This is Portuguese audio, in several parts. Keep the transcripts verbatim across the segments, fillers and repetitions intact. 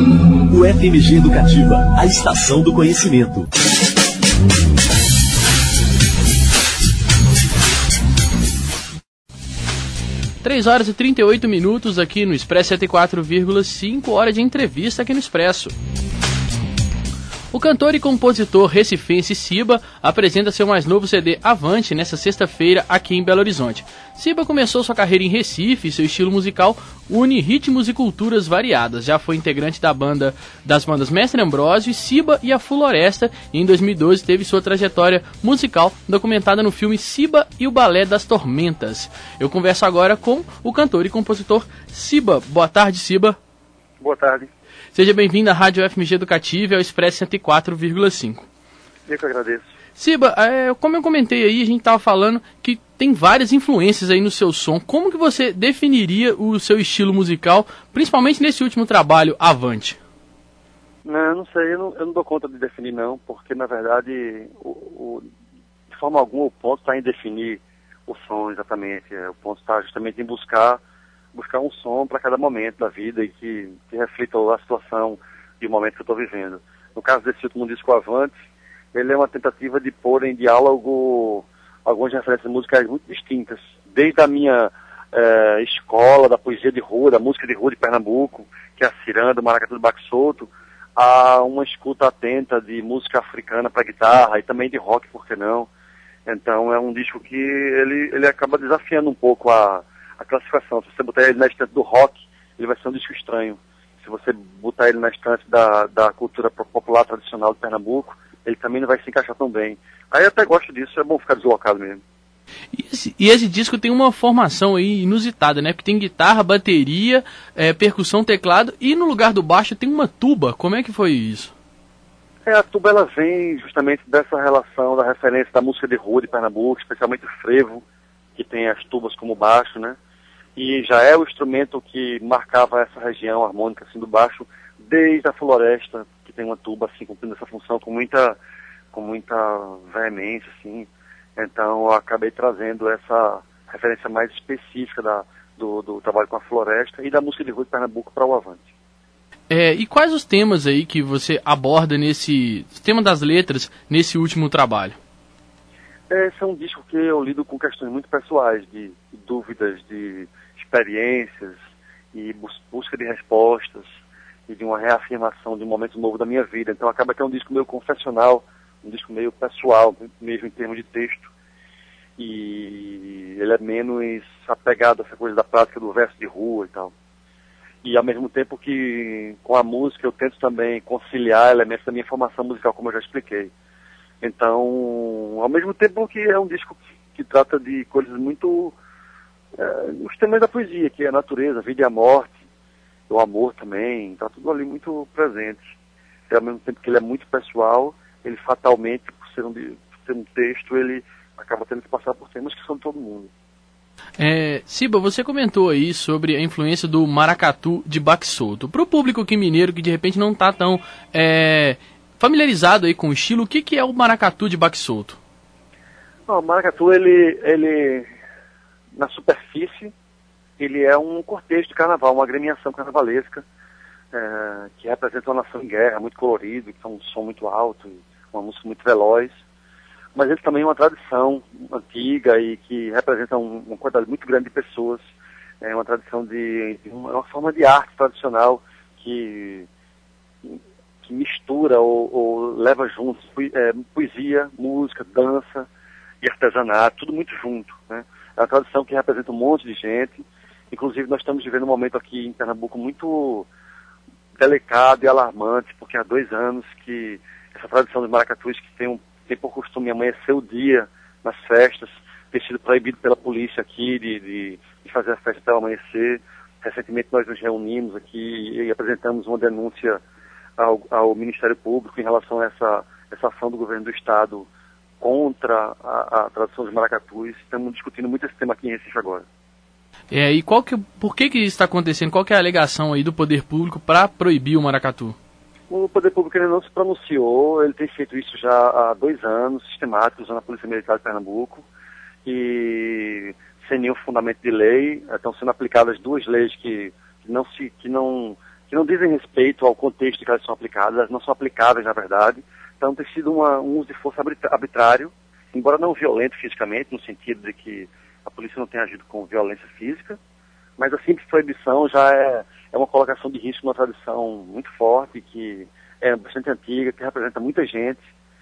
O F M G Educativa, a estação do conhecimento. três horas e trinta e oito minutos aqui no Expresso cento e quatro vírgula cinco, hora de entrevista aqui no Expresso. O cantor e compositor recifense Siba apresenta seu mais novo C D Avante nesta sexta-feira aqui em Belo Horizonte. Siba começou sua carreira em Recife e seu estilo musical une ritmos e culturas variadas. Já foi integrante da banda das bandas Mestre Ambrósio, Siba e a Floresta, e em dois mil e doze teve sua trajetória musical documentada no filme Siba e o Balé das Tormentas. Eu converso agora com o cantor e compositor Siba. Boa tarde, Siba. Boa tarde. Seja bem-vindo à Rádio F M G Educativa e ao Expresso cento e quatro vírgula cinco. Eu que agradeço. Siba, é, como eu comentei aí, a gente estava falando que tem várias influências aí no seu som. Como que você definiria o seu estilo musical, principalmente nesse último trabalho, Avante? Não, não sei, eu não, eu não dou conta de definir não, porque na verdade, o, o, de forma alguma, o ponto está em definir o som exatamente. É, o ponto está justamente em buscar buscar um som para cada momento da vida e que, que reflita a situação e o momento que eu estou vivendo. No caso desse último disco Avante, ele é uma tentativa de pôr em diálogo algumas referências musicais muito distintas, desde a minha eh, escola da poesia de rua, da música de rua de Pernambuco, que é a ciranda, o maracatu do baque solto, a uma escuta atenta de música africana para guitarra e também de rock, por que não? Então é um disco que ele, ele acaba desafiando um pouco a a classificação. Se você botar ele na estante do rock, ele vai ser um disco estranho. Se você botar ele na estante da, da cultura popular tradicional de Pernambuco, ele também não vai se encaixar tão bem. Aí eu até gosto disso, é bom ficar deslocado mesmo. E esse, e esse disco tem uma formação aí inusitada, né? Porque tem guitarra, bateria, é, percussão, teclado, e no lugar do baixo tem uma tuba. Como é que foi isso? É, a tuba ela vem justamente dessa relação, da referência da música de rua de Pernambuco, especialmente o frevo, que tem as tubas como baixo, né? E já é o instrumento que marcava essa região harmônica assim do baixo desde a Floresta, que tem uma tuba assim cumprindo essa função com muita com muita veemência assim. Então eu acabei trazendo essa referência mais específica da, do, do trabalho com a Floresta e da música de rua de Pernambuco para o Avante. É, e quais os temas aí que você aborda nesse tema das letras nesse último trabalho? Esse é um disco que eu lido com questões muito pessoais, de, de dúvidas, de experiências e bus- busca de respostas e de uma reafirmação de um momento novo da minha vida. Então acaba que é um disco meio confessional, um disco meio pessoal, mesmo em termos de texto. E ele é menos apegado a essa coisa da prática do verso de rua e tal. E ao mesmo tempo que com a música eu tento também conciliar elementos da minha formação musical, como eu já expliquei. Então, ao mesmo tempo que é um disco que, que trata de coisas muito... É, os temas da poesia, que é a natureza, a vida e a morte, o amor também, está tudo ali muito presente. E ao mesmo tempo que ele é muito pessoal, ele fatalmente, por ser um, por ser um texto, ele acaba tendo que passar por temas que são de todo mundo. É, Siba, você comentou aí sobre a influência do maracatu de baque solto. Para o público aqui mineiro que de repente não está tão... É, familiarizado aí com o estilo, o que, que é o maracatu de baque solto? Não, o maracatu, ele, ele, na superfície, ele é um cortejo de carnaval, uma agremiação carnavalesca, é, que representa uma nação em guerra, muito colorido, que tem um som muito alto, uma música muito veloz, mas ele também é uma tradição antiga e que representa um, uma quantidade muito grande de pessoas, é uma tradição de, de uma, uma forma de arte tradicional que... que mistura ou, ou leva juntos é, poesia, música, dança e artesanato, tudo muito junto, né? É uma tradição que representa um monte de gente. Inclusive nós estamos vivendo um momento aqui em Pernambuco muito delicado e alarmante, porque há dois anos que essa tradição dos maracatus, que tem, um, tem por costume amanhecer o dia nas festas, tem sido proibido pela polícia aqui de, de, de fazer a festa até o amanhecer. Recentemente nós nos reunimos aqui e apresentamos uma denúncia Ao, ao Ministério Público em relação a essa, essa ação do governo do Estado contra a, a tradição dos maracatus. Estamos discutindo muito esse tema aqui em Recife agora. É, e qual que, por que que isso está acontecendo? Qual que é a alegação aí do poder público para proibir o maracatu? O poder público ele não se pronunciou, ele tem feito isso já há dois anos, sistemático, usando a Polícia Militar de Pernambuco, e sem nenhum fundamento de lei. Estão sendo aplicadas duas leis que não se... que não que não dizem respeito ao contexto em que elas são aplicadas, elas não são aplicáveis, na verdade. Então tem sido uma, um uso de força arbitrário, embora não violento fisicamente, no sentido de que a polícia não tenha agido com violência física, mas a simples proibição já é, é uma colocação de risco numa tradição muito forte, que é bastante antiga, que representa muita gente,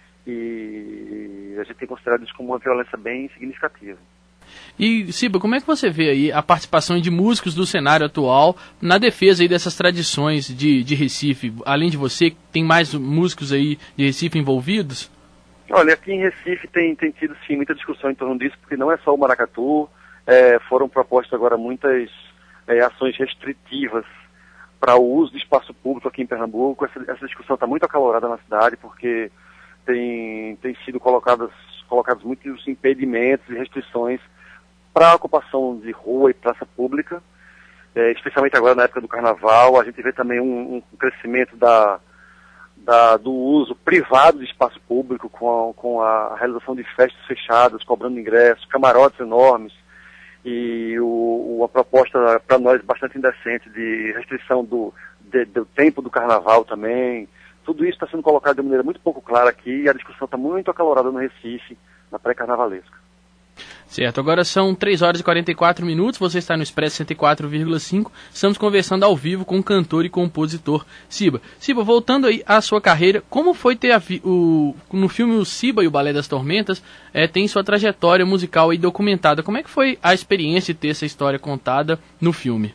e a gente tem considerado isso como uma violência bem significativa. E, Ciba, como é que você vê aí a participação de músicos do cenário atual na defesa aí dessas tradições de, de Recife? Além de você, tem mais músicos aí de Recife envolvidos? Olha, aqui em Recife tem, tem tido sim muita discussão em torno disso, porque não é só o maracatu, é, foram propostas agora muitas é, ações restritivas para o uso de espaço público aqui em Pernambuco. Essa, essa discussão está muito acalorada na cidade, porque tem, tem sido colocadas, colocados muitos impedimentos e restrições para a ocupação de rua e praça pública, é, especialmente agora na época do carnaval. A gente vê também um, um crescimento da, da, do uso privado de espaço público, com a, com a realização de festas fechadas, cobrando ingressos, camarotes enormes, e o, uma proposta para nós bastante indecente de restrição do, de, do tempo do carnaval também. Tudo isso está sendo colocado de maneira muito pouco clara aqui, e a discussão está muito acalorada no Recife, na pré-carnavalesca. Certo, agora são três horas e quarenta e quatro minutos, você está no Expresso cento e quatro vírgula cinco, estamos conversando ao vivo com o cantor e compositor Ciba. Ciba, voltando aí à sua carreira, como foi ter a, o, no filme O Ciba e o Balé das Tormentas, é, tem sua trajetória musical aí documentada, como é que foi a experiência de ter essa história contada no filme?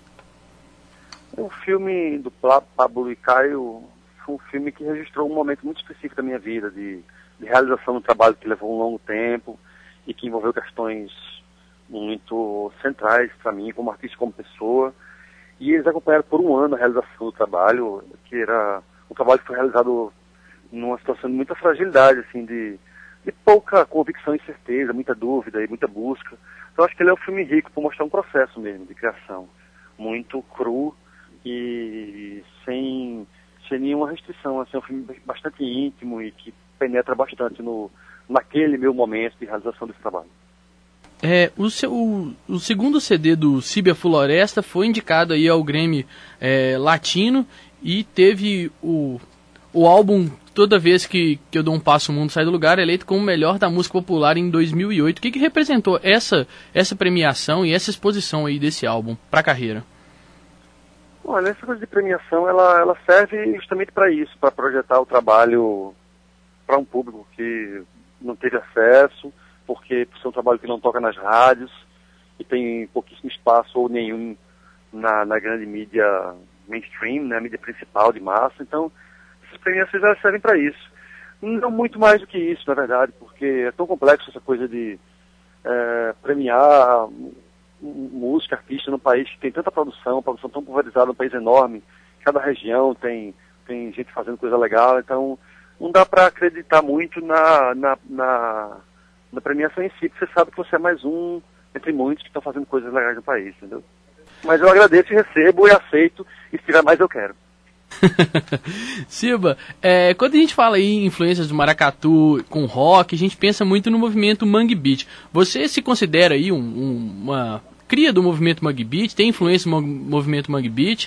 O filme do Pablo e Caio foi um filme que registrou um momento muito específico da minha vida, de, de realização do trabalho que levou um longo tempo, e que envolveu questões muito centrais para mim, como artista e como pessoa. E eles acompanharam por um ano a realização do trabalho, que era um trabalho que foi realizado numa situação de muita fragilidade, assim, de, de pouca convicção e certeza, muita dúvida e muita busca. Então acho que ele é um filme rico por mostrar um processo mesmo de criação, muito cru e sem, sem nenhuma restrição. Assim, é um filme bastante íntimo e que penetra bastante no naquele meu momento de realização desse trabalho. É, o, seu, o, o segundo C D do Ciba e a Floresta foi indicado aí ao Grammy é, Latino e teve o, o álbum Toda Vez que, que Eu Dou um Passo o Mundo Sai do Lugar eleito como o melhor da música popular em dois mil e oito. O que, que representou essa, essa premiação e essa exposição aí desse álbum para a carreira? Olha, essa coisa de premiação, ela, ela serve justamente para isso, para projetar o trabalho para um público que não teve acesso, porque por ser um trabalho que não toca nas rádios e tem pouquíssimo espaço ou nenhum na, na grande mídia mainstream, né, a mídia principal de massa. Então, essas premiações elas servem para isso. Não muito mais do que isso, na verdade, porque é tão complexo essa coisa de é, premiar música, artista num país que tem tanta produção, produção tão pulverizada, um país enorme, cada região tem, tem gente fazendo coisa legal, então não dá para acreditar muito na, na, na, na premiação em si, porque você sabe que você é mais um entre muitos que estão fazendo coisas legais no país, entendeu? Mas eu agradeço e recebo e aceito, e se tiver mais eu quero. Ciba, é, quando a gente fala aí em influências do maracatu com rock, a gente pensa muito no movimento Mangue Beat. Você se considera aí um, um, uma cria do movimento Mangue Beat? Tem influência no movimento Mangue Beat?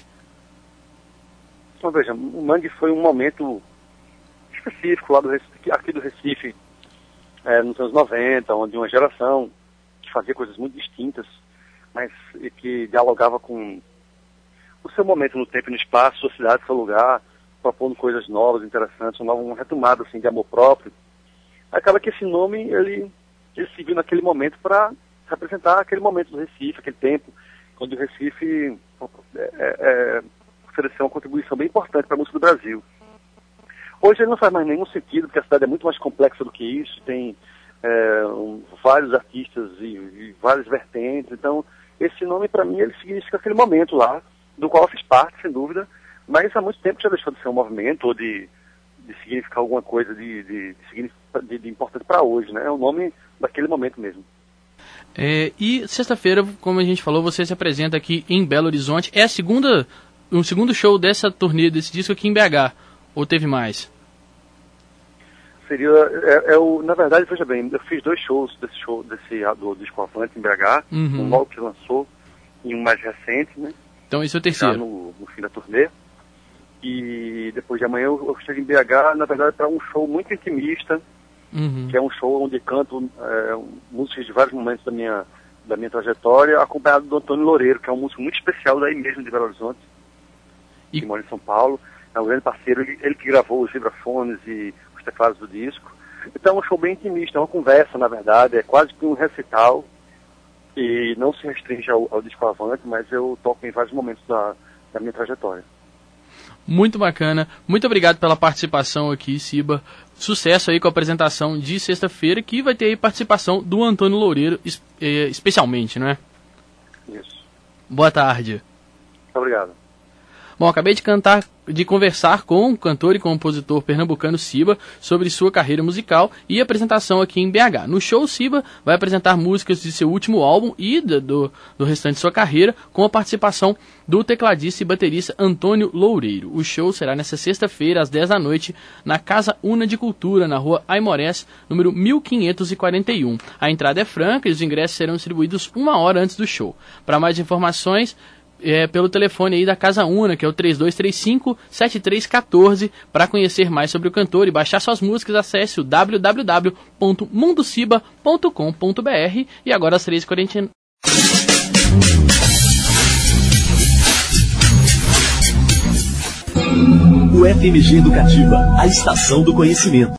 Então veja, o Mangue foi um momento específico lá do Recife, aqui do Recife, é, nos anos noventa, onde uma geração que fazia coisas muito distintas, mas que dialogava com o seu momento no tempo e no espaço, sua cidade, seu lugar, propondo coisas novas, interessantes, uma, uma retomada assim, de amor próprio. Acaba que esse nome, ele, ele se viu naquele momento para representar aquele momento do Recife, aquele tempo, quando o Recife é, é, ofereceu uma contribuição bem importante para a música do Brasil. Hoje ele não faz mais nenhum sentido, porque a cidade é muito mais complexa do que isso, tem é, um, vários artistas e, e várias vertentes, então esse nome para mim ele significa aquele momento lá, do qual eu fiz parte, sem dúvida, mas há muito tempo já deixou de ser um movimento ou de, de significar alguma coisa de, de, de, de, de importante para hoje, né? É o nome daquele momento mesmo. É, e sexta-feira, como a gente falou, você se apresenta aqui em Belo Horizonte. É a segunda, o segundo show dessa turnê, desse disco aqui em B H, ou teve mais? Seria, é, é o, na verdade, veja bem, eu fiz dois shows desse show, desse do disco Avante em B H, uhum. um novo que lançou e um mais recente, né? Então esse é o terceiro. Já no, no fim da turnê. E depois de amanhã eu, eu chego em B H, na verdade, para um show muito intimista, uhum. que é um show onde canto é, músicas de vários momentos da minha, da minha trajetória, acompanhado do Antônio Loureiro, que é um músico muito especial daí mesmo de Belo Horizonte, e... que mora em São Paulo. É um grande parceiro, ele, ele que gravou os vibrafones e os teclados do disco. Então é um show bem intimista, é uma conversa, na verdade, é quase que um recital, e não se restringe ao, ao disco Avante, mas eu toco em vários momentos da, da minha trajetória. Muito bacana, muito obrigado pela participação aqui, Ciba. Sucesso aí com a apresentação de sexta-feira, que vai ter aí participação do Antônio Loureiro, especialmente, não é? Isso. Boa tarde. Muito obrigado. Bom, acabei de cantar, de conversar com o cantor e compositor pernambucano Ciba sobre sua carreira musical e apresentação aqui em B H. No show, Ciba vai apresentar músicas de seu último álbum e do, do restante de sua carreira, com a participação do tecladista e baterista Antônio Loureiro. O show será nesta sexta-feira, às dez da noite, na Casa Una de Cultura, na rua Aimorés, número mil quinhentos e quarenta e um. A entrada é franca e os ingressos serão distribuídos uma hora antes do show. Para mais informações, É, pelo telefone aí da Casa Una, que é o três dois três cinco, sete três um quatro. Para conhecer mais sobre o cantor e baixar suas músicas, acesse o w w w ponto mundociba ponto com ponto b r. E agora às três e quarenta e nove. O F M G Educativa, a estação do conhecimento.